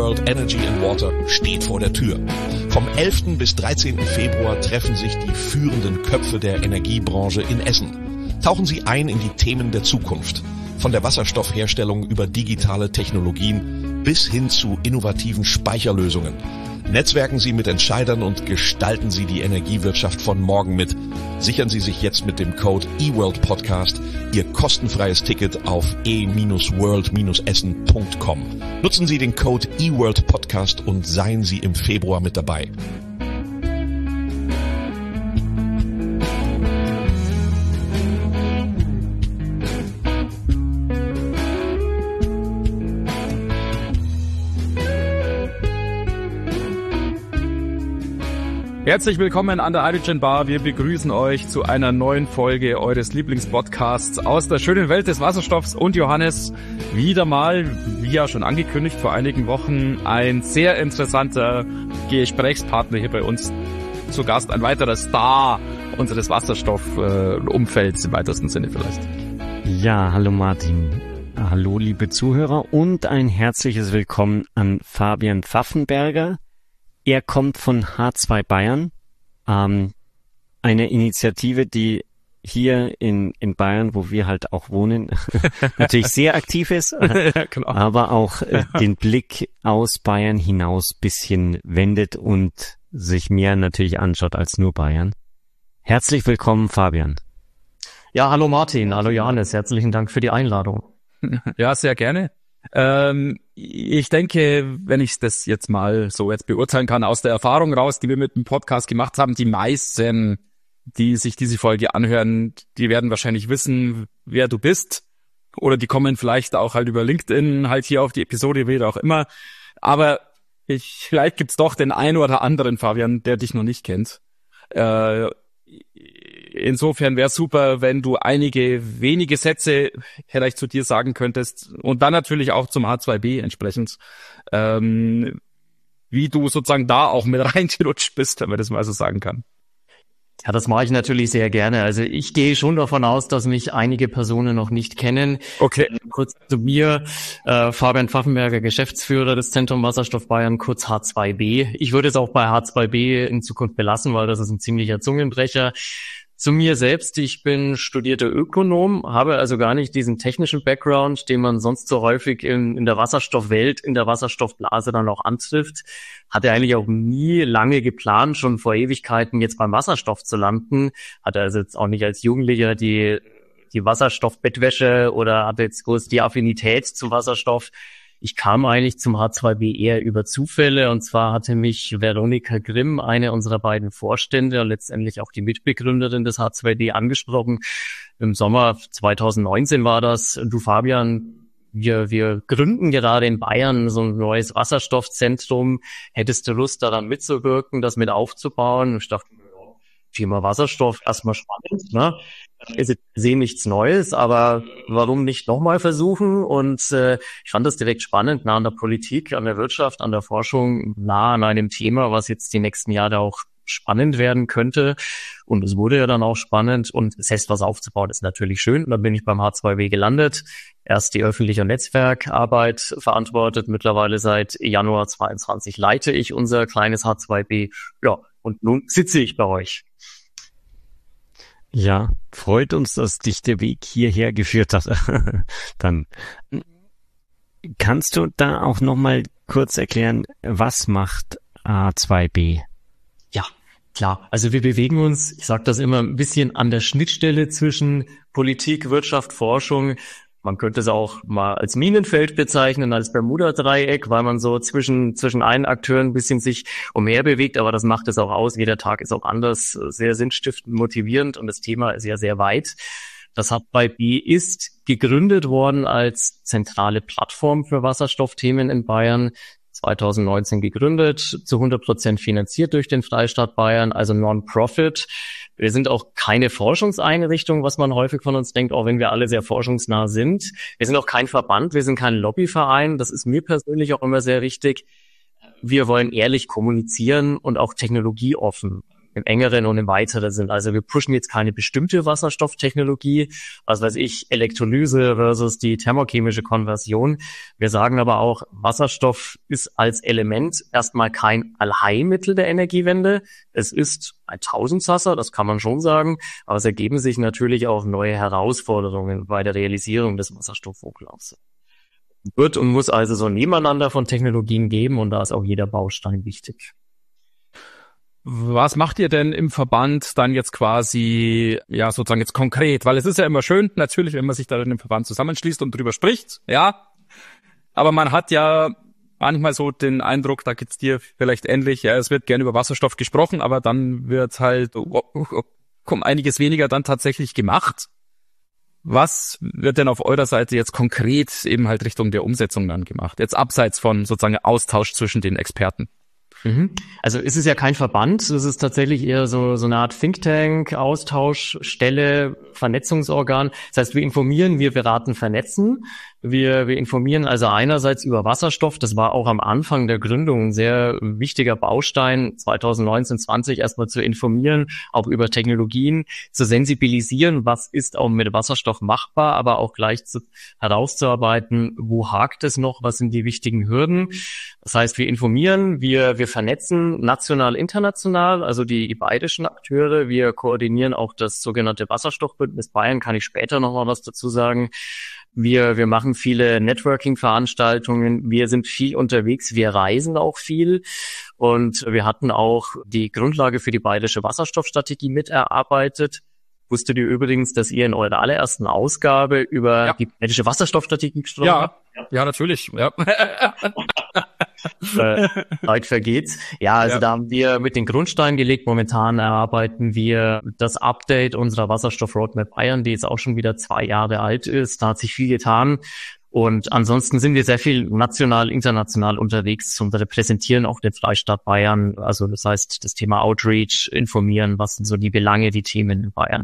World Energy and Water steht vor der Tür. Vom 11. bis 13. Februar treffen sich die führenden Köpfe der Energiebranche in Essen. Tauchen Sie ein in die Themen der Zukunft. Von der Wasserstoffherstellung über digitale Technologien bis hin zu innovativen Speicherlösungen. Netzwerken Sie mit Entscheidern und gestalten Sie die Energiewirtschaft von morgen mit. Sichern Sie sich jetzt mit dem Code eWorldPodcast Ihr kostenfreies Ticket auf e-world-essen.com. Nutzen Sie den Code eWorldPodcast und seien Sie im Februar mit dabei. Herzlich willkommen an der Hydrogen Bar. Wir begrüßen euch zu einer neuen Folge eures Lieblingspodcasts aus der schönen Welt des Wasserstoffs. Und Johannes, wieder mal, wie ja schon angekündigt vor einigen Wochen, ein sehr interessanter Gesprächspartner hier bei uns zu Gast. Ein weiterer Star unseres Wasserstoffumfelds im weitesten Sinne vielleicht. Ja, hallo Martin. Hallo liebe Zuhörer und ein herzliches Willkommen an Fabian Pfaffenberger. Er kommt von H2 Bayern, eine Initiative, die hier in Bayern, wo wir halt auch wohnen, natürlich sehr aktiv ist, Ja, genau. aber auch den Blick aus Bayern hinaus bisschen wendet und sich mehr natürlich anschaut als nur Bayern. Herzlich willkommen, Fabian. Ja, hallo Martin, hallo Johannes, herzlichen Dank für die Einladung. Ja, sehr gerne. Ich denke, wenn ich das jetzt mal so jetzt beurteilen kann, aus der Erfahrung raus, die wir mit dem Podcast gemacht haben, die meisten, die sich diese Folge anhören, die werden wahrscheinlich wissen, wer du bist. Oder die kommen vielleicht auch halt über LinkedIn halt hier auf die Episode, wie auch immer. Aber vielleicht gibt's doch den einen oder anderen, Fabian, der dich noch nicht kennt. Insofern wäre es super, wenn du einige wenige Sätze vielleicht zu dir sagen könntest und dann natürlich auch zum H2B entsprechend, wie du sozusagen da auch mit reingerutscht bist, wenn man das mal so sagen kann. Ja, das mache ich natürlich sehr gerne. Also ich gehe schon davon aus, dass mich einige Personen noch nicht kennen. Okay. Kurz zu mir, Fabian Pfaffenberger, Geschäftsführer des Zentrum Wasserstoff Bayern, kurz H2B. Ich würde es auch bei H2B in Zukunft belassen, weil das ist ein ziemlicher Zungenbrecher. Zu mir selbst, ich bin studierter Ökonom, habe also gar nicht diesen technischen Background, den man sonst so häufig in der Wasserstoffwelt, in der Wasserstoffblase dann auch antrifft. Hatte eigentlich auch nie lange geplant, schon vor Ewigkeiten jetzt beim Wasserstoff zu landen. Hatte also jetzt auch nicht als Jugendlicher die Wasserstoffbettwäsche oder hatte jetzt groß die Affinität zum Wasserstoff. Ich kam eigentlich zum H2B eher über Zufälle, und zwar hatte mich Veronika Grimm, eine unserer beiden Vorstände und letztendlich auch die Mitbegründerin des H2D, angesprochen. Im Sommer 2019 war das: Du Fabian, wir gründen gerade in Bayern so ein neues Wasserstoffzentrum. Hättest du Lust, daran mitzuwirken, das mit aufzubauen? Und ich dachte, Thema Wasserstoff, erstmal spannend, ne? Ist sehe nichts Neues, aber warum nicht nochmal versuchen? Und ich fand das direkt spannend, nah an der Politik, an der Wirtschaft, an der Forschung, nah an einem Thema, was jetzt die nächsten Jahre auch spannend werden könnte. Und es wurde ja dann auch spannend. Und das heißt, was aufzubauen, ist natürlich schön. Und dann bin ich beim H2B gelandet. Erst die öffentliche Netzwerkarbeit verantwortet. Mittlerweile seit Januar 22 leite ich unser kleines H2B. Ja, und nun sitze ich bei euch. Ja, freut uns, dass dich der Weg hierher geführt hat. Dann kannst du da auch nochmal kurz erklären, was macht H2B? Ja, klar. Also wir bewegen uns, ich sage das immer, ein bisschen an der Schnittstelle zwischen Politik, Wirtschaft, Forschung. Man könnte es auch mal als Minenfeld bezeichnen, als Bermuda-Dreieck, weil man so zwischen allen Akteuren ein bisschen sich umher bewegt, aber das macht es auch aus. Jeder Tag ist auch anders, sehr sinnstiftend, motivierend, und das Thema ist ja sehr weit. Das H2B ist gegründet worden als zentrale Plattform für Wasserstoffthemen in Bayern. 2019 gegründet, zu 100% finanziert durch den Freistaat Bayern, also Non-Profit. Wir sind auch keine Forschungseinrichtung, was man häufig von uns denkt, auch wenn wir alle sehr forschungsnah sind. Wir sind auch kein Verband, wir sind kein Lobbyverein. Das ist mir persönlich auch immer sehr wichtig. Wir wollen ehrlich kommunizieren und auch technologieoffen. im engeren und im weiteren Sinn. Also wir pushen jetzt keine bestimmte Wasserstofftechnologie, was weiß ich, Elektrolyse versus die thermochemische Konversion. Wir sagen aber auch, Wasserstoff ist als Element erstmal kein Allheilmittel der Energiewende. Es ist ein Tausendsasser, das kann man schon sagen, aber es ergeben sich natürlich auch neue Herausforderungen bei der Realisierung des Wasserstoffhochlaufs. Wird und muss also so ein Nebeneinander von Technologien geben und da ist auch jeder Baustein wichtig. Was macht ihr denn im Verband dann jetzt quasi, ja, sozusagen jetzt konkret? Weil es ist ja immer schön, natürlich, wenn man sich da in dem Verband zusammenschließt und drüber spricht, ja. Aber man hat ja manchmal so den Eindruck, da geht's dir vielleicht ähnlich, ja, es wird gerne über Wasserstoff gesprochen, aber dann wird halt einiges weniger dann tatsächlich gemacht. Was wird denn auf eurer Seite jetzt konkret eben halt Richtung der Umsetzung dann gemacht? Jetzt abseits von sozusagen Austausch zwischen den Experten. Also es ist ja kein Verband, es ist tatsächlich eher so eine Art Think Tank, Austauschstelle, Vernetzungsorgan. Das heißt, wir informieren, wir beraten, vernetzen. Wir informieren also einerseits über Wasserstoff, das war auch am Anfang der Gründung ein sehr wichtiger Baustein, 2019, 20 erstmal zu informieren, auch über Technologien, zu sensibilisieren, was ist auch mit Wasserstoff machbar, aber auch gleich herauszuarbeiten, wo hakt es noch, was sind die wichtigen Hürden. Das heißt, wir informieren, wir vernetzen national, international, also die bayerischen Akteure, wir koordinieren auch das sogenannte Wasserstoffbündnis Bayern, kann ich später noch mal was dazu sagen. Wir machen viele Networking-Veranstaltungen, wir sind viel unterwegs, wir reisen auch viel und wir hatten auch die Grundlage für die bayerische Wasserstoffstrategie miterarbeitet. Wusstet ihr übrigens, dass ihr in eurer allerersten Ausgabe über die bayerische Wasserstoffstrategie gesprochen habt? Ja, natürlich. Ja. Zeit vergeht's. Ja, also da haben wir mit den Grundsteinen gelegt. Momentan erarbeiten wir das Update unserer Wasserstoff-Roadmap Bayern, die jetzt auch schon wieder 2 Jahre alt ist. Da hat sich viel getan. Und ansonsten sind wir sehr viel national, international unterwegs und repräsentieren auch den Freistaat Bayern. Also das heißt, das Thema Outreach, informieren, was sind so die Belange, die Themen in Bayern.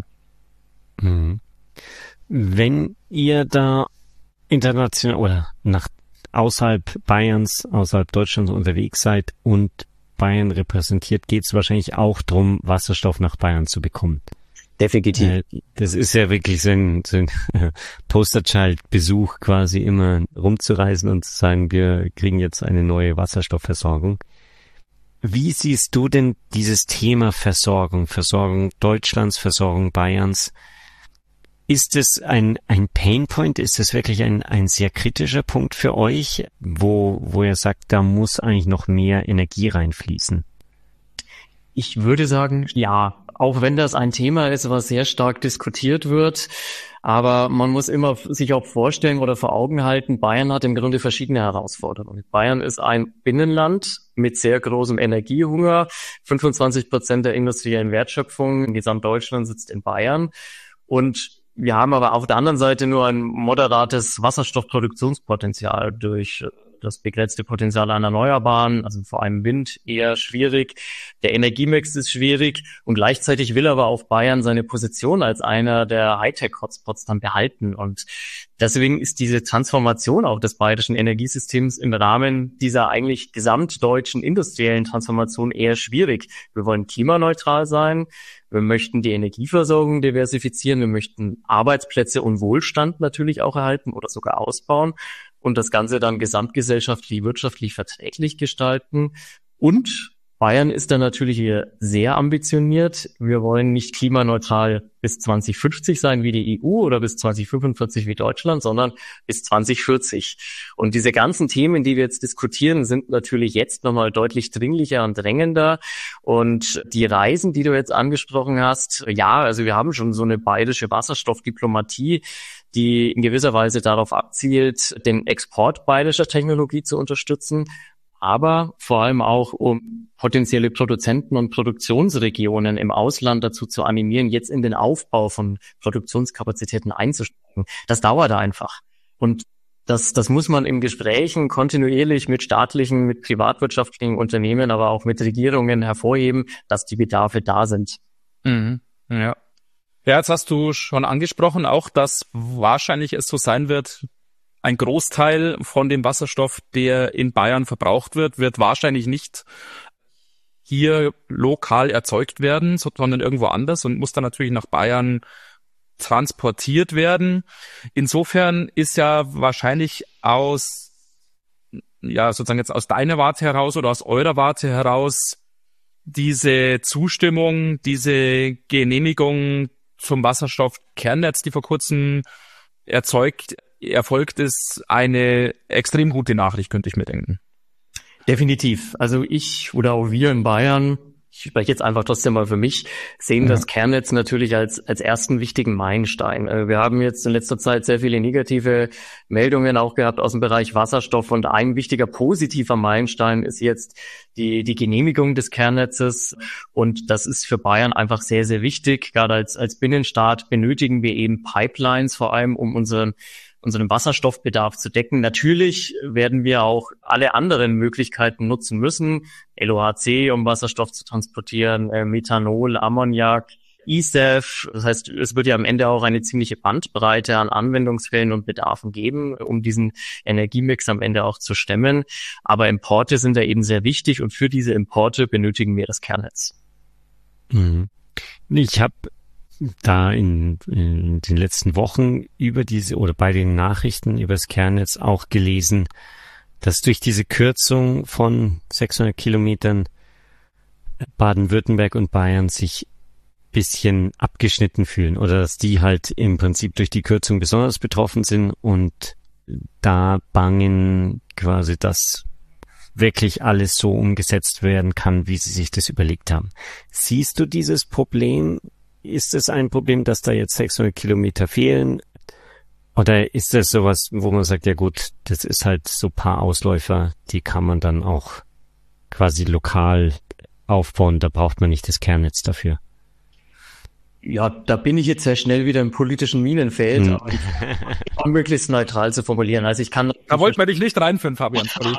Wenn ihr da international oder außerhalb Bayerns, außerhalb Deutschlands unterwegs seid und Bayern repräsentiert, geht es wahrscheinlich auch darum, Wasserstoff nach Bayern zu bekommen. Definitiv. Das ist ja wirklich so ein Posterchild-Besuch, quasi immer rumzureisen und zu sagen, wir kriegen jetzt eine neue Wasserstoffversorgung. Wie siehst du denn dieses Thema Versorgung Deutschlands, Versorgung Bayerns? Ist es ein Painpoint? Ist es wirklich ein sehr kritischer Punkt für euch, wo ihr sagt, da muss eigentlich noch mehr Energie reinfließen? Ich würde sagen, ja, auch wenn das ein Thema ist, was sehr stark diskutiert wird. Aber man muss immer sich auch vorstellen oder vor Augen halten, Bayern hat im Grunde verschiedene Herausforderungen. Bayern ist ein Binnenland mit sehr großem Energiehunger. 25% der industriellen Wertschöpfung in Gesamtdeutschland sitzt in Bayern. Und wir haben aber auf der anderen Seite nur ein moderates Wasserstoffproduktionspotenzial durch das begrenzte Potenzial an Erneuerbaren, also vor allem Wind, eher schwierig. Der Energiemix ist schwierig und gleichzeitig will aber auch Bayern seine Position als einer der Hightech-Hotspots dann behalten. Und deswegen ist diese Transformation auch des bayerischen Energiesystems im Rahmen dieser eigentlich gesamtdeutschen industriellen Transformation eher schwierig. Wir wollen klimaneutral sein. Wir möchten die Energieversorgung diversifizieren. Wir möchten Arbeitsplätze und Wohlstand natürlich auch erhalten oder sogar ausbauen und das Ganze dann gesamtgesellschaftlich, wirtschaftlich verträglich gestalten. Und Bayern ist da natürlich hier sehr ambitioniert. Wir wollen nicht klimaneutral bis 2050 sein wie die EU oder bis 2045 wie Deutschland, sondern bis 2040. Und diese ganzen Themen, die wir jetzt diskutieren, sind natürlich jetzt nochmal deutlich dringlicher und drängender. Und die Reisen, die du jetzt angesprochen hast, ja, also wir haben schon so eine bayerische Wasserstoffdiplomatie, die in gewisser Weise darauf abzielt, den Export bayerischer Technologie zu unterstützen, aber vor allem auch, um potenzielle Produzenten und Produktionsregionen im Ausland dazu zu animieren, jetzt in den Aufbau von Produktionskapazitäten einzusteigen. Das dauert einfach. Und das muss man in Gesprächen kontinuierlich mit staatlichen, mit privatwirtschaftlichen Unternehmen, aber auch mit Regierungen hervorheben, dass die Bedarfe da sind. Mhm. Ja. Ja, jetzt hast du schon angesprochen, auch dass wahrscheinlich es so sein wird, ein Großteil von dem Wasserstoff, der in Bayern verbraucht wird, wird wahrscheinlich nicht hier lokal erzeugt werden, sondern irgendwo anders und muss dann natürlich nach Bayern transportiert werden. Insofern ist ja wahrscheinlich sozusagen jetzt aus deiner Warte heraus oder aus eurer Warte heraus diese Zustimmung, diese Genehmigung zum Wasserstoffkernnetz, die vor kurzem erfolgt ist, eine extrem gute Nachricht, könnte ich mir denken. Definitiv. Also ich oder auch wir in Bayern, ich spreche jetzt einfach trotzdem mal für mich, sehen das Kernnetz natürlich als ersten wichtigen Meilenstein. Wir haben jetzt in letzter Zeit sehr viele negative Meldungen auch gehabt aus dem Bereich Wasserstoff und ein wichtiger positiver Meilenstein ist jetzt die Genehmigung des Kernnetzes und das ist für Bayern einfach sehr, sehr wichtig. Gerade als Binnenstaat benötigen wir eben Pipelines vor allem, um unseren Wasserstoffbedarf zu decken. Natürlich werden wir auch alle anderen Möglichkeiten nutzen müssen. LOHC, um Wasserstoff zu transportieren, Methanol, Ammoniak, eSAF. Das heißt, es wird ja am Ende auch eine ziemliche Bandbreite an Anwendungsfällen und Bedarfen geben, um diesen Energiemix am Ende auch zu stemmen. Aber Importe sind da eben sehr wichtig und für diese Importe benötigen wir das Kernnetz. Mhm. Ich habe da in den letzten Wochen bei den Nachrichten über das Kernnetz auch gelesen, dass durch diese Kürzung von 600 Kilometern Baden-Württemberg und Bayern sich bisschen abgeschnitten fühlen oder dass die halt im Prinzip durch die Kürzung besonders betroffen sind und da bangen quasi, dass wirklich alles so umgesetzt werden kann, wie sie sich das überlegt haben. Siehst du dieses Problem? Ist es ein Problem, dass da jetzt 600 Kilometer fehlen? Oder ist das sowas, wo man sagt, ja gut, das ist halt so ein paar Ausläufer, die kann man dann auch quasi lokal aufbauen, da braucht man nicht das Kernnetz dafür? Ja, da bin ich jetzt sehr schnell wieder im politischen Minenfeld, aber um möglichst neutral zu formulieren. Also Da wollten wir dich nicht reinführen, Fabian. Sorry.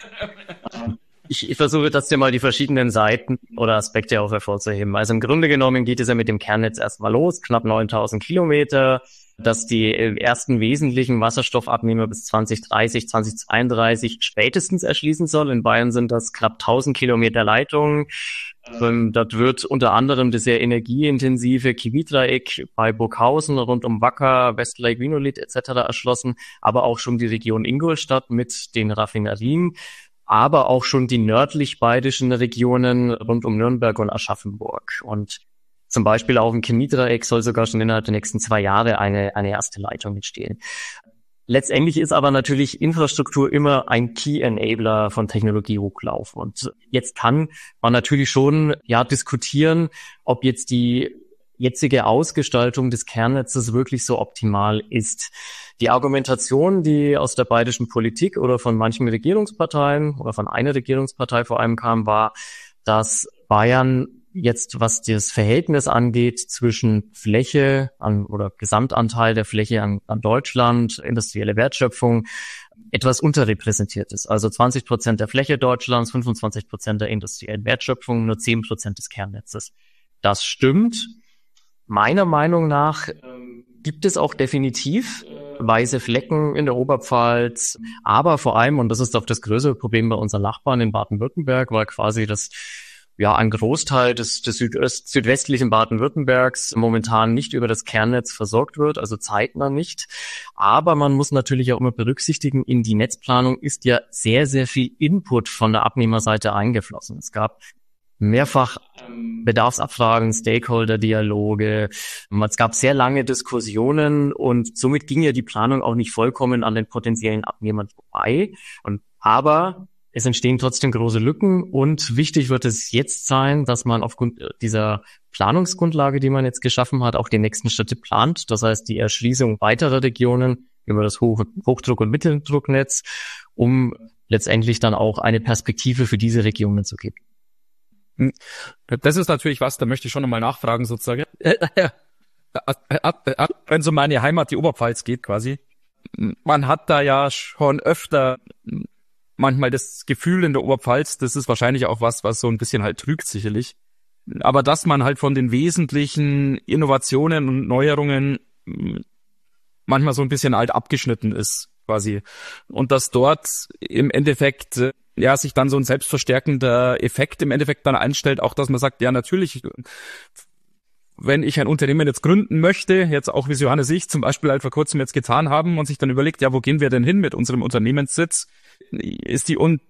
Ich versuche trotzdem mal die verschiedenen Seiten oder Aspekte auch hervorzuheben. Also im Grunde genommen geht es ja mit dem Kernnetz erstmal los, knapp 9000 Kilometer, dass die ersten wesentlichen Wasserstoffabnehmer bis 2030, 2032 spätestens erschließen soll. In Bayern sind das knapp 1000 Kilometer Leitungen. Dort wird unter anderem das sehr energieintensive Chemie-Dreieck bei Burghausen rund um Wacker, Westlake, Wienerlied etc. erschlossen, aber auch schon die Region Ingolstadt mit den Raffinerien, aber auch schon die nördlich-badischen Regionen rund um Nürnberg und Aschaffenburg. Und zum Beispiel auch im Chemiedreieck soll sogar schon innerhalb der nächsten 2 Jahre eine erste Leitung entstehen. Letztendlich ist aber natürlich Infrastruktur immer ein Key Enabler von Technologiehochlauf. Und jetzt kann man natürlich schon diskutieren, ob jetzt die jetzige Ausgestaltung des Kernnetzes wirklich so optimal ist. Die Argumentation, die aus der bayerischen Politik oder von manchen Regierungsparteien oder von einer Regierungspartei vor allem kam, war, dass Bayern jetzt, was das Verhältnis angeht zwischen Fläche oder Gesamtanteil der Fläche an Deutschland, industrielle Wertschöpfung, etwas unterrepräsentiert ist. Also 20% der Fläche Deutschlands, 25% der industriellen Wertschöpfung, nur 10% des Kernnetzes. Das stimmt. Meiner Meinung nach gibt es auch definitiv weiße Flecken in der Oberpfalz, aber vor allem, und das ist auch das größere Problem bei unseren Nachbarn in Baden-Württemberg, weil quasi ein Großteil des südwestlichen Baden-Württembergs momentan nicht über das Kernnetz versorgt wird, also zeitnah nicht. Aber man muss natürlich auch immer berücksichtigen, in die Netzplanung ist ja sehr, sehr viel Input von der Abnehmerseite eingeflossen. Es gab mehrfach Bedarfsabfragen, Stakeholder-Dialoge. Es gab sehr lange Diskussionen und somit ging ja die Planung auch nicht vollkommen an den potenziellen Abnehmern vorbei. Aber es entstehen trotzdem große Lücken und wichtig wird es jetzt sein, dass man aufgrund dieser Planungsgrundlage, die man jetzt geschaffen hat, auch die nächsten Schritte plant. Das heißt, die Erschließung weiterer Regionen über das Hochdruck- und Mitteldrucknetz, um letztendlich dann auch eine Perspektive für diese Regionen zu geben. Das ist natürlich was, da möchte ich schon nochmal nachfragen sozusagen. Wenn es um meine Heimat, die Oberpfalz geht quasi. Man hat da ja schon öfter manchmal das Gefühl in der Oberpfalz, das ist wahrscheinlich auch was so ein bisschen halt trügt sicherlich. Aber dass man halt von den wesentlichen Innovationen und Neuerungen manchmal so ein bisschen halt abgeschnitten ist quasi. Und dass dort im Endeffekt ja, sich dann so ein selbstverstärkender Effekt im Endeffekt dann einstellt, auch dass man sagt, ja natürlich, wenn ich ein Unternehmen jetzt gründen möchte, jetzt auch wie Johannes ich zum Beispiel halt vor kurzem jetzt getan haben und sich dann überlegt, ja, wo gehen wir denn hin mit unserem Unternehmenssitz, ist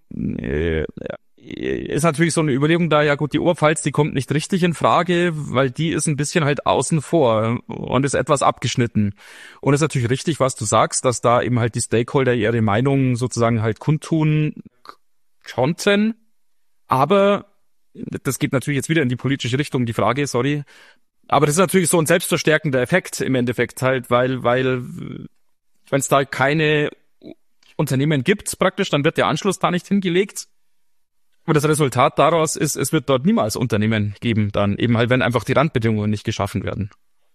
natürlich so eine Überlegung da, ja gut, die Oberpfalz, die kommt nicht richtig in Frage, weil die ist ein bisschen halt außen vor und ist etwas abgeschnitten. Und es ist natürlich richtig, was du sagst, dass da eben halt die Stakeholder ihre Meinung sozusagen halt kundtun konnten. Aber das geht natürlich jetzt wieder in die politische Richtung, die Frage, sorry. Aber das ist natürlich so ein selbstverstärkender Effekt im Endeffekt halt, weil wenn es da keine Unternehmen gibt praktisch, dann wird der Anschluss da nicht hingelegt. Aber das Resultat daraus ist, es wird dort niemals Unternehmen geben, dann eben halt, wenn einfach die Randbedingungen nicht geschaffen werden.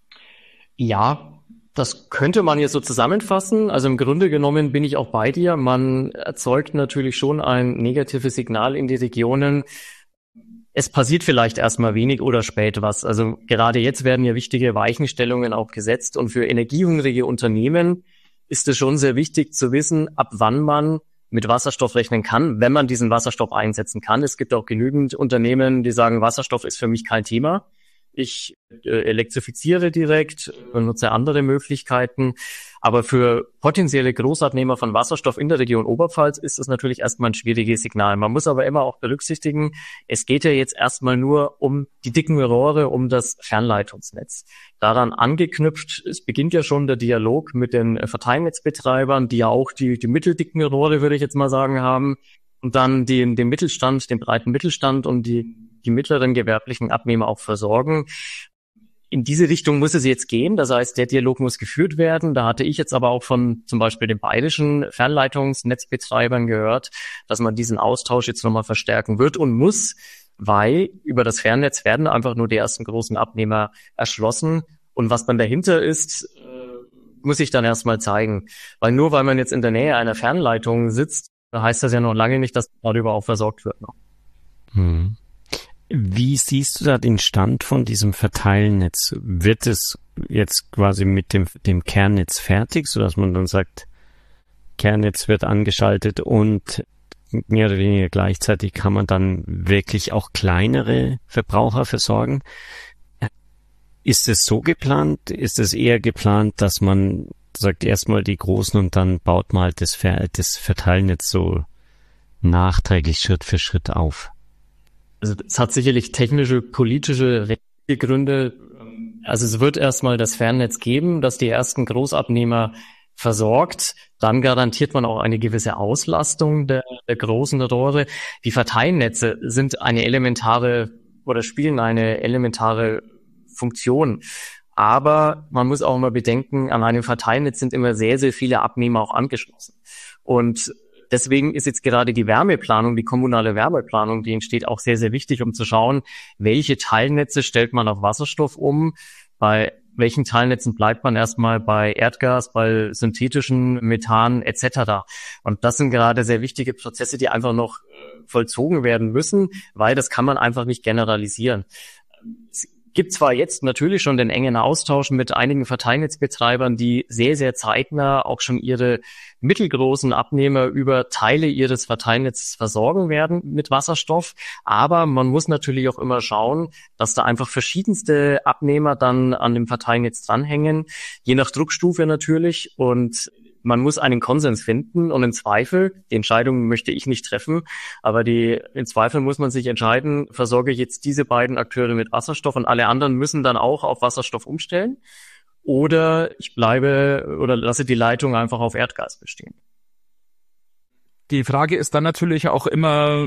Ja, das könnte man jetzt so zusammenfassen. Also im Grunde genommen bin ich auch bei dir. Man erzeugt natürlich schon ein negatives Signal in die Regionen. Es passiert vielleicht erstmal wenig oder spät was. Also gerade jetzt werden ja wichtige Weichenstellungen auch gesetzt. Und für energiehungrige Unternehmen ist es schon sehr wichtig zu wissen, ab wann man mit Wasserstoff rechnen kann, wenn man diesen Wasserstoff einsetzen kann. Es gibt auch genügend Unternehmen, die sagen, Wasserstoff ist für mich kein Thema. Ich elektrifiziere direkt, benutze andere Möglichkeiten. Aber für potenzielle Großabnehmer von Wasserstoff in der Region Oberpfalz ist das natürlich erstmal ein schwieriges Signal. Man muss aber immer auch berücksichtigen, es geht ja jetzt erstmal nur um die dicken Rohre, um das Fernleitungsnetz. Daran angeknüpft, es beginnt ja schon der Dialog mit den Verteilnetzbetreibern, die ja auch die mitteldicken Rohre, würde ich jetzt mal sagen, haben. Und dann den Mittelstand, den breiten Mittelstand und die mittleren gewerblichen Abnehmer auch versorgen. In diese Richtung muss es jetzt gehen. Das heißt, der Dialog muss geführt werden. Da hatte ich jetzt aber auch von zum Beispiel den bayerischen Fernleitungsnetzbetreibern gehört, dass man diesen Austausch jetzt nochmal verstärken wird und muss, weil über das Fernnetz werden einfach nur die ersten großen Abnehmer erschlossen. Und was dann dahinter ist, muss ich dann erstmal zeigen. Weil nur weil man jetzt in der Nähe einer Fernleitung sitzt, heißt das ja noch lange nicht, dass darüber auch versorgt wird noch. Wie siehst du da den Stand von diesem Verteilnetz? Wird es jetzt quasi mit dem Kernnetz fertig, sodass man dann sagt, Kernnetz wird angeschaltet und mehr oder weniger gleichzeitig kann man dann wirklich auch kleinere Verbraucher versorgen? Ist es so geplant? Ist es eher geplant, dass man sagt erstmal die Großen und dann baut man halt das Verteilnetz so nachträglich Schritt für Schritt auf? Also es hat sicherlich technische, politische, rechtliche Gründe. Also es wird erstmal das Fernnetz geben, das die ersten Großabnehmer versorgt. Dann garantiert man auch eine gewisse Auslastung der großen Rohre. Die Verteilnetze sind eine elementare oder spielen eine elementare Funktion. Aber man muss auch mal bedenken, an einem Verteilnetz sind immer sehr, sehr viele Abnehmer auch angeschlossen. Und deswegen ist jetzt gerade die Wärmeplanung, die kommunale Wärmeplanung, die entsteht, auch sehr, sehr wichtig, um zu schauen, welche Teilnetze stellt man auf Wasserstoff um, bei welchen Teilnetzen bleibt man erstmal bei Erdgas, bei synthetischen Methan etc. Und das sind gerade sehr wichtige Prozesse, die einfach noch vollzogen werden müssen, weil das kann man einfach nicht generalisieren. Es gibt zwar jetzt natürlich schon den engen Austausch mit einigen Verteilnetzbetreibern, die sehr, sehr zeitnah auch schon ihre mittelgroßen Abnehmer über Teile ihres Verteilnetzes versorgen werden mit Wasserstoff. Aber man muss natürlich auch immer schauen, dass da einfach verschiedenste Abnehmer dann an dem Verteilnetz dranhängen, je nach Druckstufe natürlich. Und man muss einen Konsens finden und im Zweifel, die Entscheidung möchte ich nicht treffen, aber im Zweifel muss man sich entscheiden, versorge ich jetzt diese beiden Akteure mit Wasserstoff und alle anderen müssen dann auch auf Wasserstoff umstellen oder ich bleibe oder lasse die Leitung einfach auf Erdgas bestehen. Die Frage ist dann natürlich auch immer,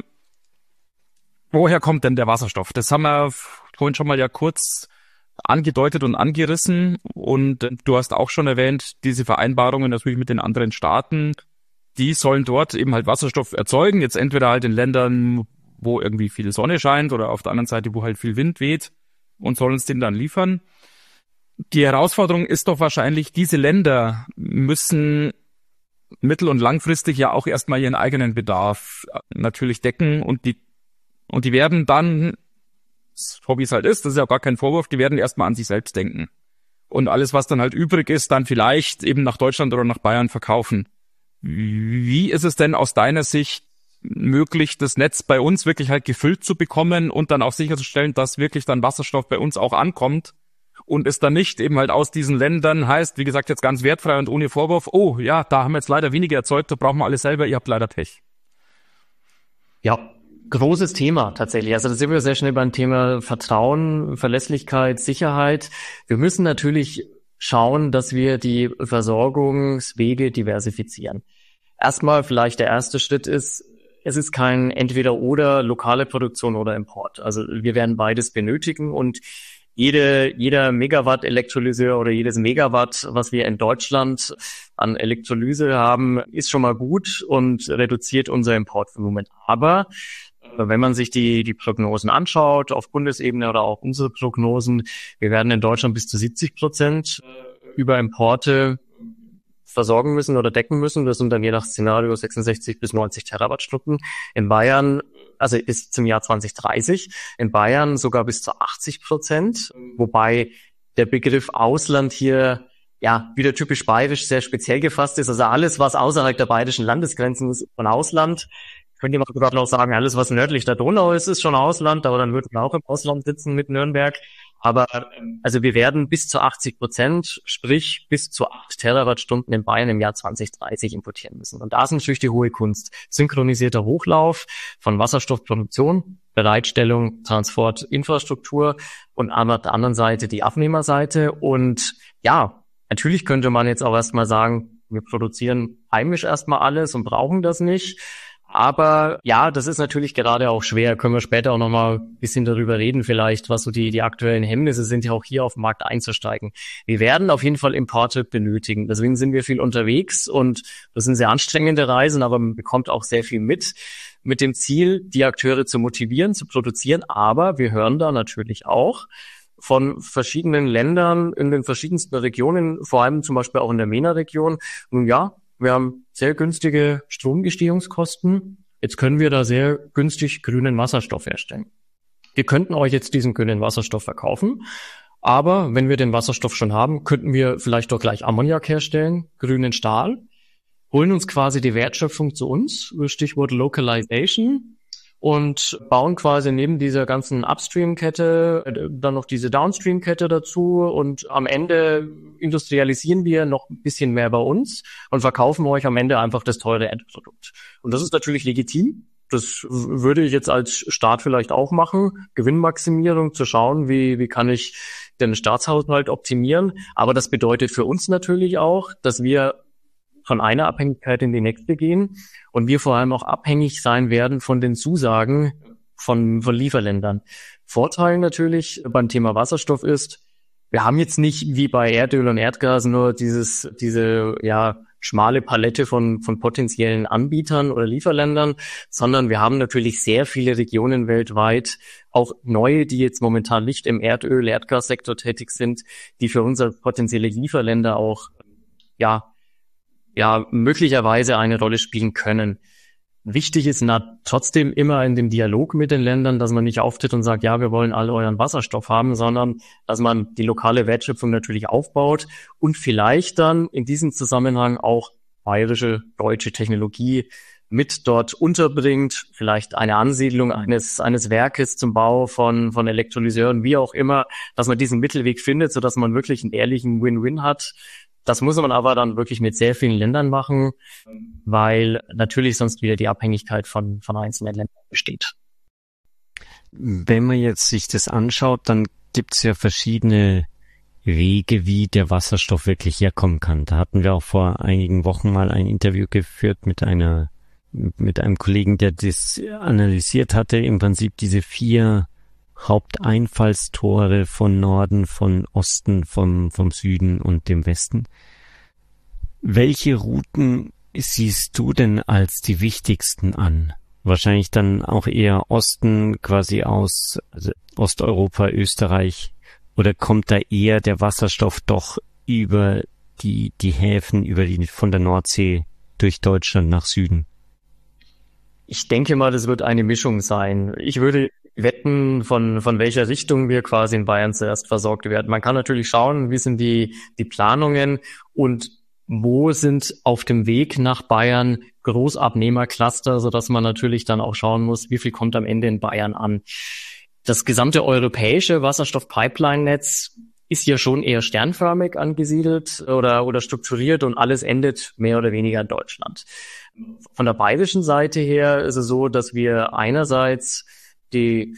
woher kommt denn der Wasserstoff? Das haben wir vorhin schon mal ja kurz angedeutet und angerissen und du hast auch schon erwähnt, diese Vereinbarungen natürlich mit den anderen Staaten, die sollen dort eben halt Wasserstoff erzeugen, jetzt entweder halt in Ländern, wo irgendwie viel Sonne scheint oder auf der anderen Seite, wo halt viel Wind weht und sollen uns den dann liefern. Die Herausforderung ist doch wahrscheinlich, diese Länder müssen mittel- und langfristig ja auch erstmal ihren eigenen Bedarf natürlich decken und die werden dann, so wie es halt ist, das ist ja auch gar kein Vorwurf, die werden erstmal an sich selbst denken. Und alles, was dann halt übrig ist, dann vielleicht eben nach Deutschland oder nach Bayern verkaufen. Wie ist es denn aus deiner Sicht möglich, das Netz bei uns wirklich halt gefüllt zu bekommen und dann auch sicherzustellen, dass wirklich dann Wasserstoff bei uns auch ankommt und es dann nicht eben halt aus diesen Ländern heißt, wie gesagt, jetzt ganz wertfrei und ohne Vorwurf, oh ja, da haben wir jetzt leider weniger erzeugt, da brauchen wir alles selber, ihr habt leider Pech. Ja, großes Thema tatsächlich. Also da sind wir sehr schnell beim Thema Vertrauen, Verlässlichkeit, Sicherheit. Wir müssen natürlich schauen, dass wir die Versorgungswege diversifizieren. Erstmal vielleicht der erste Schritt ist, es ist kein Entweder-oder, lokale Produktion oder Import. Also wir werden beides benötigen und jeder Megawatt Elektrolyseur oder jedes Megawatt, was wir in Deutschland an Elektrolyse haben, ist schon mal gut und reduziert unser Importvolumen. Aber wenn man sich die Prognosen anschaut, auf Bundesebene oder auch unsere Prognosen, wir werden in Deutschland bis zu 70% über Importe versorgen müssen oder decken müssen. Das sind dann je nach Szenario 66 bis 90 Terawattstunden. In Bayern, also bis zum Jahr 2030, in Bayern sogar bis zu 80%, wobei der Begriff Ausland hier ja wieder typisch bayerisch sehr speziell gefasst ist. Also alles, was außerhalb der bayerischen Landesgrenzen ist, von Ausland. Könnte man gerade noch sagen, alles, was nördlich der Donau ist schon Ausland, aber dann würden wir auch im Ausland sitzen mit Nürnberg. Aber also wir werden bis zu 80%, sprich bis zu 8 Terawattstunden in Bayern im Jahr 2030 importieren müssen. Und da ist natürlich die hohe Kunst. Synchronisierter Hochlauf von Wasserstoffproduktion, Bereitstellung, Transport, Infrastruktur und auf der anderen Seite die Abnehmerseite. Und ja, natürlich könnte man jetzt auch erstmal sagen, wir produzieren heimisch erstmal alles und brauchen das nicht. Aber ja, das ist natürlich gerade auch schwer. Können wir später auch nochmal ein bisschen darüber reden vielleicht, was so die aktuellen Hemmnisse sind, ja auch hier auf den Markt einzusteigen. Wir werden auf jeden Fall Importe benötigen. Deswegen sind wir viel unterwegs und das sind sehr anstrengende Reisen, aber man bekommt auch sehr viel mit dem Ziel, die Akteure zu motivieren, zu produzieren. Aber wir hören da natürlich auch von verschiedenen Ländern in den verschiedensten Regionen, vor allem zum Beispiel auch in der MENA-Region. Nun ja, wir haben sehr günstige Stromgestehungskosten. Jetzt können wir da sehr günstig grünen Wasserstoff herstellen. Wir könnten euch jetzt diesen grünen Wasserstoff verkaufen, aber wenn wir den Wasserstoff schon haben, könnten wir vielleicht doch gleich Ammoniak herstellen, grünen Stahl, holen uns quasi die Wertschöpfung zu uns, Stichwort Localization, und bauen quasi neben dieser ganzen Upstream-Kette dann noch diese Downstream-Kette dazu und am Ende industrialisieren wir noch ein bisschen mehr bei uns und verkaufen euch am Ende einfach das teure Endprodukt. Und das ist natürlich legitim. Das würde ich jetzt als Staat vielleicht auch machen. Gewinnmaximierung, zu schauen, wie kann ich den Staatshaushalt optimieren. Aber das bedeutet für uns natürlich auch, dass wir von einer Abhängigkeit in die nächste gehen und wir vor allem auch abhängig sein werden von den Zusagen von Lieferländern. Vorteil natürlich beim Thema Wasserstoff ist, wir haben jetzt nicht wie bei Erdöl und Erdgas nur diese schmale Palette von potenziellen Anbietern oder Lieferländern, sondern wir haben natürlich sehr viele Regionen weltweit, auch neue, die jetzt momentan nicht im Erdöl-, Erdgassektor tätig sind, die für unsere potenzielle Lieferländer auch möglicherweise eine Rolle spielen können. Wichtig ist trotzdem immer in dem Dialog mit den Ländern, dass man nicht auftritt und sagt, ja, wir wollen alle euren Wasserstoff haben, sondern dass man die lokale Wertschöpfung natürlich aufbaut und vielleicht dann in diesem Zusammenhang auch bayerische, deutsche Technologie mit dort unterbringt, vielleicht eine Ansiedlung eines Werkes zum Bau von Elektrolyseuren, wie auch immer, dass man diesen Mittelweg findet, sodass man wirklich einen ehrlichen Win-Win hat. Das muss man aber dann wirklich mit sehr vielen Ländern machen, weil natürlich sonst wieder die Abhängigkeit von einzelnen Ländern besteht. Wenn man jetzt sich das anschaut, dann gibt es ja verschiedene Wege, wie der Wasserstoff wirklich herkommen kann. Da hatten wir auch vor einigen Wochen mal ein Interview geführt mit einem Kollegen, der das analysiert hatte, im Prinzip diese 4 Haupteinfallstore von Norden, von Osten, vom Süden und dem Westen. Welche Routen siehst du denn als die wichtigsten an? Wahrscheinlich dann auch eher Osten, quasi aus Osteuropa, Österreich, oder kommt da eher der Wasserstoff doch über die Häfen, von der Nordsee durch Deutschland nach Süden? Ich denke mal, das wird eine Mischung sein. Ich würde wetten, von welcher Richtung wir quasi in Bayern zuerst versorgt werden. Man kann natürlich schauen, wie sind die Planungen und wo sind auf dem Weg nach Bayern Großabnehmercluster, sodass man natürlich dann auch schauen muss, wie viel kommt am Ende in Bayern an. Das gesamte europäische Wasserstoff-Pipeline-Netz ist ja schon eher sternförmig angesiedelt oder strukturiert und alles endet mehr oder weniger in Deutschland. Von der bayerischen Seite her ist es so, dass wir einerseits die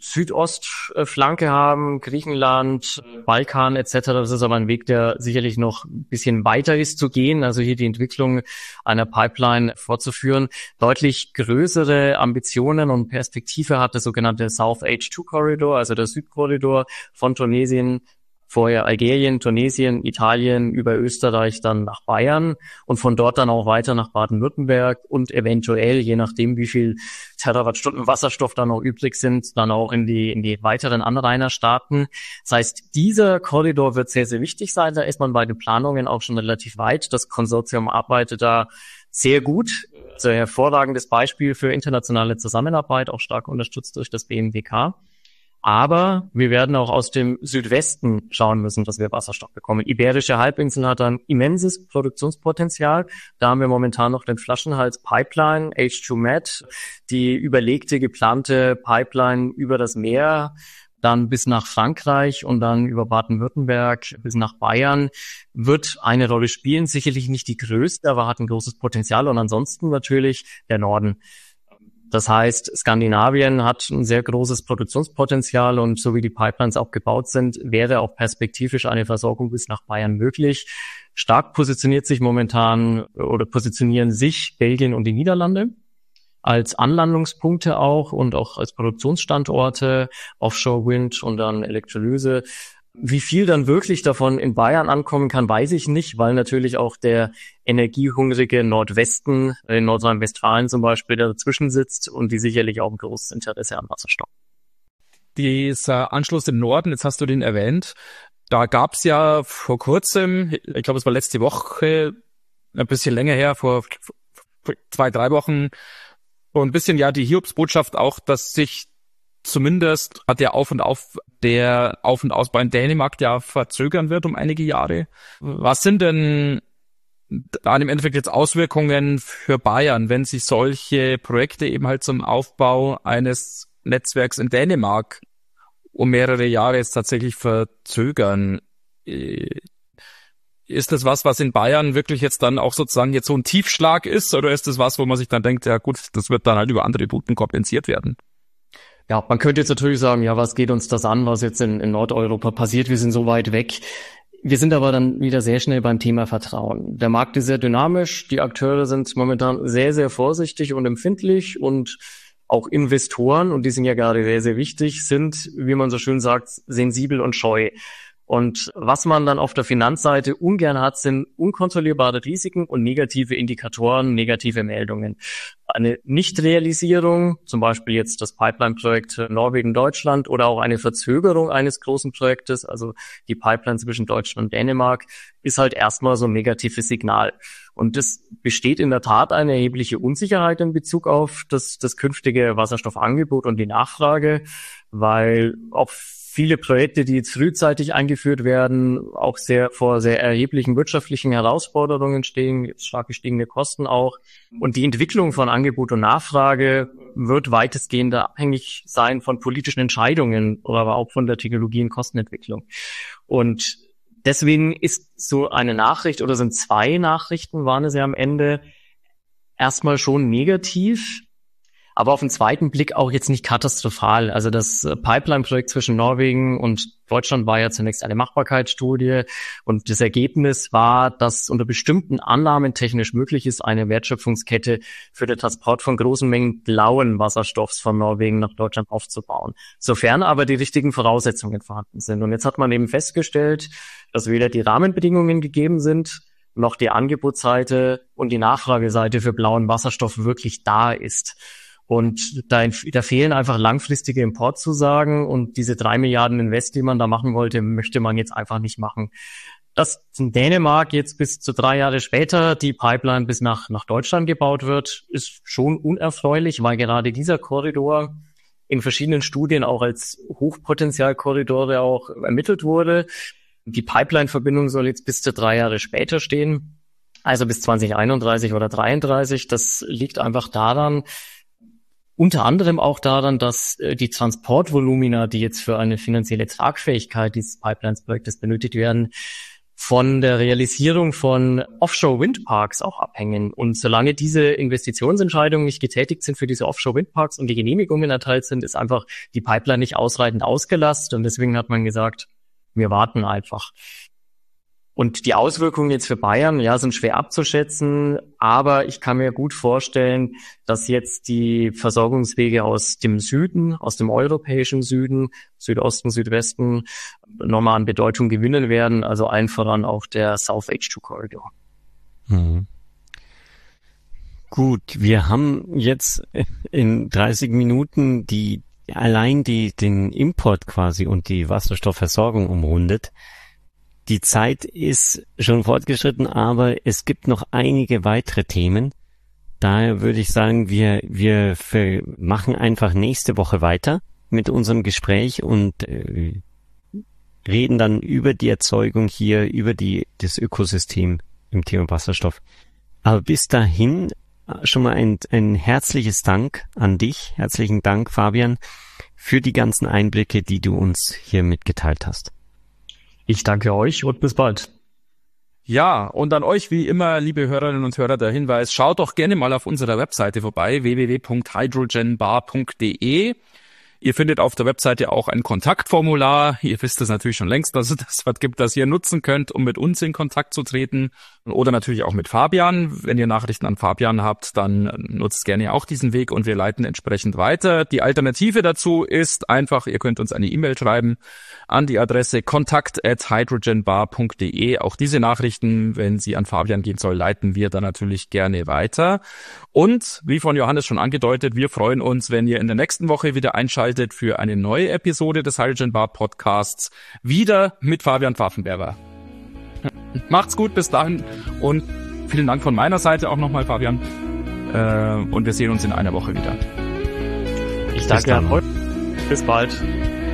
Südostflanke haben, Griechenland, Balkan etc. Das ist aber ein Weg, der sicherlich noch ein bisschen weiter ist zu gehen, also hier die Entwicklung einer Pipeline fortzuführen. Deutlich größere Ambitionen und Perspektive hat der sogenannte South H2 Corridor, also der Südkorridor von Tunesien, vorher Algerien, Tunesien, Italien, über Österreich dann nach Bayern und von dort dann auch weiter nach Baden-Württemberg und eventuell, je nachdem wie viel Terawattstunden Wasserstoff da noch übrig sind, dann auch in die weiteren Anrainerstaaten. Das heißt, dieser Korridor wird sehr, sehr wichtig sein. Da ist man bei den Planungen auch schon relativ weit. Das Konsortium arbeitet da sehr gut. Also ein hervorragendes Beispiel für internationale Zusammenarbeit, auch stark unterstützt durch das BMWK. Aber wir werden auch aus dem Südwesten schauen müssen, dass wir Wasserstoff bekommen. Iberische Halbinsel hat ein immenses Produktionspotenzial. Da haben wir momentan noch den Flaschenhals Pipeline, H2Med, die überlegte, geplante Pipeline über das Meer, dann bis nach Frankreich und dann über Baden-Württemberg bis nach Bayern, wird eine Rolle spielen. Sicherlich nicht die größte, aber hat ein großes Potenzial. Und ansonsten natürlich der Norden. Das heißt, Skandinavien hat ein sehr großes Produktionspotenzial und so wie die Pipelines auch gebaut sind, wäre auch perspektivisch eine Versorgung bis nach Bayern möglich. Stark positioniert sich momentan oder positionieren sich Belgien und die Niederlande als Anlandungspunkte auch und auch als Produktionsstandorte, Offshore Wind und dann Elektrolyse. Wie viel dann wirklich davon in Bayern ankommen kann, weiß ich nicht, weil natürlich auch der energiehungrige Nordwesten, in Nordrhein-Westfalen zum Beispiel, dazwischen sitzt und die sicherlich auch ein großes Interesse an Wasserstoff. Dieser Anschluss im Norden, jetzt hast du den erwähnt, da gab's ja vor kurzem, ich glaube es war letzte Woche, ein bisschen länger her, vor 2-3 Wochen, so ein bisschen ja die Hiobsbotschaft auch, dass sich zumindest der Auf- und Ausbau in Dänemark ja verzögern wird um einige Jahre. Was sind denn da im Endeffekt jetzt Auswirkungen für Bayern, wenn sich solche Projekte eben halt zum Aufbau eines Netzwerks in Dänemark um mehrere Jahre jetzt tatsächlich verzögern? Ist das was in Bayern wirklich jetzt dann auch sozusagen jetzt so ein Tiefschlag ist, oder ist das was, wo man sich dann denkt, ja gut, das wird dann halt über andere Routen kompensiert werden? Ja, man könnte jetzt natürlich sagen, ja, was geht uns das an, was jetzt in Nordeuropa passiert? Wir sind so weit weg. Wir sind aber dann wieder sehr schnell beim Thema Vertrauen. Der Markt ist sehr dynamisch. Die Akteure sind momentan sehr, sehr vorsichtig und empfindlich und auch Investoren, und die sind ja gerade sehr, sehr wichtig, sind, wie man so schön sagt, sensibel und scheu. Und was man dann auf der Finanzseite ungern hat, sind unkontrollierbare Risiken und negative Indikatoren, negative Meldungen. Eine Nichtrealisierung, zum Beispiel jetzt das Pipeline-Projekt Norwegen-Deutschland oder auch eine Verzögerung eines großen Projektes, also die Pipeline zwischen Deutschland und Dänemark, ist halt erstmal so ein negatives Signal. Und es besteht in der Tat eine erhebliche Unsicherheit in Bezug auf das künftige Wasserstoffangebot und die Nachfrage, weil auch viele Projekte, die jetzt frühzeitig eingeführt werden, auch vor sehr erheblichen wirtschaftlichen Herausforderungen stehen, jetzt stark gestiegene Kosten auch. Und die Entwicklung von Angebot und Nachfrage wird weitestgehend abhängig sein von politischen Entscheidungen, aber auch von der Technologie- und Kostenentwicklung. Und deswegen ist so eine Nachricht, oder sind 2 Nachrichten, waren es ja am Ende, erstmal schon negativ, aber auf den zweiten Blick auch jetzt nicht katastrophal. Also das Pipeline-Projekt zwischen Norwegen und Deutschland war ja zunächst eine Machbarkeitsstudie und das Ergebnis war, dass unter bestimmten Annahmen technisch möglich ist, eine Wertschöpfungskette für den Transport von großen Mengen blauen Wasserstoffs von Norwegen nach Deutschland aufzubauen, sofern aber die richtigen Voraussetzungen vorhanden sind. Und jetzt hat man eben festgestellt, dass weder die Rahmenbedingungen gegeben sind, noch die Angebotsseite und die Nachfrageseite für blauen Wasserstoff wirklich da ist. Und da fehlen einfach langfristige Importzusagen und diese 3 Milliarden Invest, die man da machen wollte, möchte man jetzt einfach nicht machen. Dass in Dänemark jetzt bis zu 3 Jahre später die Pipeline bis nach Deutschland gebaut wird, ist schon unerfreulich, weil gerade dieser Korridor in verschiedenen Studien auch als Hochpotenzialkorridore auch ermittelt wurde. Die Pipeline-Verbindung soll jetzt bis zu 3 Jahre später stehen. Also bis 2031 oder 33. Das liegt einfach daran, unter anderem auch daran, dass die Transportvolumina, die jetzt für eine finanzielle Tragfähigkeit dieses Pipelines-Projektes benötigt werden, von der Realisierung von Offshore-Windparks auch abhängen. Und solange diese Investitionsentscheidungen nicht getätigt sind für diese Offshore-Windparks und die Genehmigungen erteilt sind, ist einfach die Pipeline nicht ausreichend ausgelastet. Und deswegen hat man gesagt, wir warten einfach. Und die Auswirkungen jetzt für Bayern, ja, sind schwer abzuschätzen, aber ich kann mir gut vorstellen, dass jetzt die Versorgungswege aus dem Süden, aus dem europäischen Süden, Südosten, Südwesten, nochmal an Bedeutung gewinnen werden, also allen voran auch der South H2 Corridor. Mhm. Gut, wir haben jetzt in 30 Minuten den Import quasi und die Wasserstoffversorgung umrundet. Die Zeit ist schon fortgeschritten, aber es gibt noch einige weitere Themen. Daher würde ich sagen, wir machen einfach nächste Woche weiter mit unserem Gespräch und reden dann über die Erzeugung hier, über das Ökosystem im Thema Wasserstoff. Aber bis dahin schon mal ein herzliches Dank an dich. Herzlichen Dank, Fabian, für die ganzen Einblicke, die du uns hier mitgeteilt hast. Ich danke euch und bis bald. Ja, und an euch wie immer, liebe Hörerinnen und Hörer, der Hinweis, schaut doch gerne mal auf unserer Webseite vorbei, www.hydrogenbar.de. Ihr findet auf der Webseite auch ein Kontaktformular. Ihr wisst es natürlich schon längst, dass es das was gibt, das ihr nutzen könnt, um mit uns in Kontakt zu treten. Oder natürlich auch mit Fabian. Wenn ihr Nachrichten an Fabian habt, dann nutzt gerne auch diesen Weg und wir leiten entsprechend weiter. Die Alternative dazu ist einfach, ihr könnt uns eine E-Mail schreiben an die Adresse kontakt@hydrogenbar.de. Auch diese Nachrichten, wenn sie an Fabian gehen soll, leiten wir dann natürlich gerne weiter. Und wie von Johannes schon angedeutet, wir freuen uns, wenn ihr in der nächsten Woche wieder einschaltet für eine neue Episode des Hydrogen Bar Podcasts, wieder mit Fabian Pfaffenberger. Macht's gut, bis dahin und vielen Dank von meiner Seite auch nochmal, Fabian. Und wir sehen uns in einer Woche wieder. Ich danke euch. Bis bald.